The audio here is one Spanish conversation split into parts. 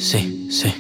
Sí, sí.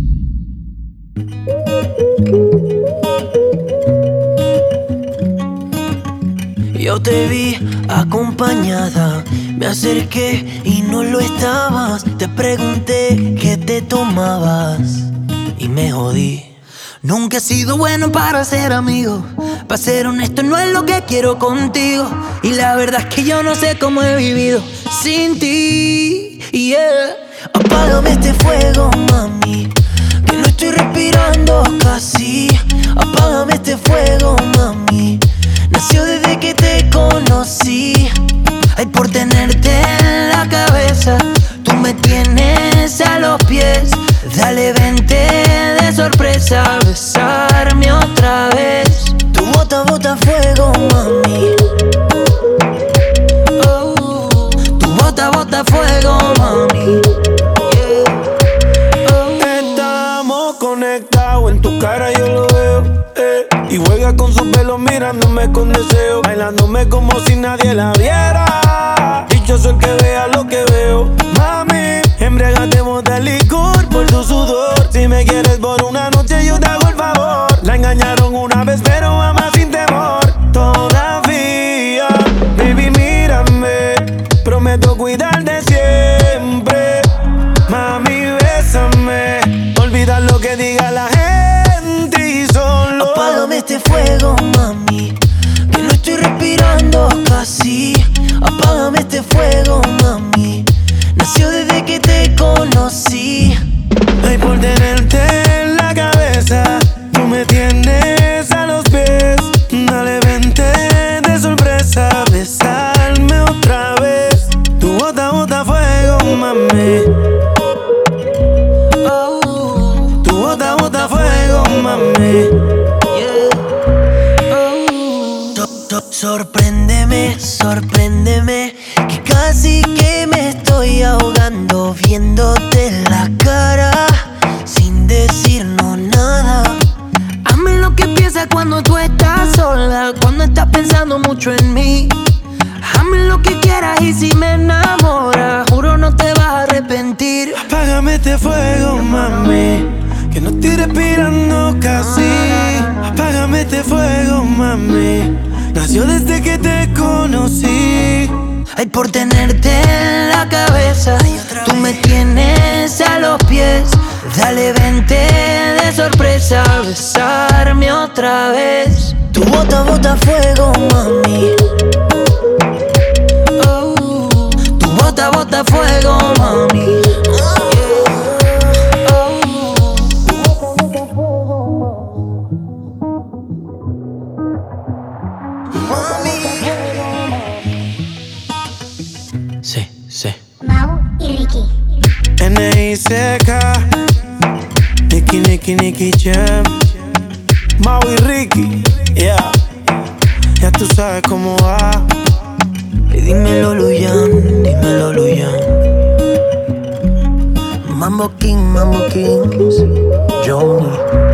Yo te vi acompañada, me acerqué y no lo estabas. Te pregunté qué te tomabas y me jodí. Nunca he sido bueno para ser amigo, para ser honesto no es lo que quiero contigo. Y la verdad es que yo no sé cómo he vivido sin ti, yeah. Apágame este fuego, mami, que no estoy respirando casi. Apágame este fuego, mami, nació desde que te conocí. Ay, por tenerte en la cabeza, tú me tienes a los pies. Dale, vente de sorpresa a besarme otra vez. Tu bota, bota fuego, mami. Oh, tu bota, bota fuego, mami. Estamos conectados, en tu cara yo lo veo, y juega con su pelo mirándome con deseo, bailándome como si nadie la viera. Dichoso el que vea lo que veo. Mami, embriagatemos de licor por tu sudor. Si me quieres por una noche yo te hago el favor. La engañaron una vez pero ama sin temor. Todavía, baby mírame, prometo cuidarte siempre. Mami bésame, olvida lo que diga la gente y solo apágame este fuego, mami, que no estoy respirando casi. Apágame este fuego, mami, nació desde que te conocí. Ay, por tenerte en la cabeza, tú me tienes a los pies. Dale, vente de sorpresa a besarme otra vez. Tu bota, bota fuego, mami. Oh, Tu bota, bota fuego, mami. yeah. Sorpréndeme, sorpréndeme, que casi que me estoy ahogando viéndote la cara sin decirnos nada. Hazme lo que piensas cuando tú estás sola, cuando estás pensando mucho en mí. Hazme lo que quieras y si me enamoras, juro no te vas a arrepentir. Apágame este fuego, mami, que no estoy respirando casi. Apágame este fuego, mami, nació desde que te conocí. Ay, por tenerte en la cabeza, tú me tienes a los pies. Dale, vente de sorpresa a besarme otra vez. Tu bota, bota fuego, mami. Oh, tu bota, bota fuego, mami. Sí, sí. Mau y Ricky. N.I.C.K. Nicky Jam. Mau y Ricky, yeah. Ya tú sabes cómo va. Y dímelo, Luyan, dímelo, Luyan. Mambo Kings, Johnny.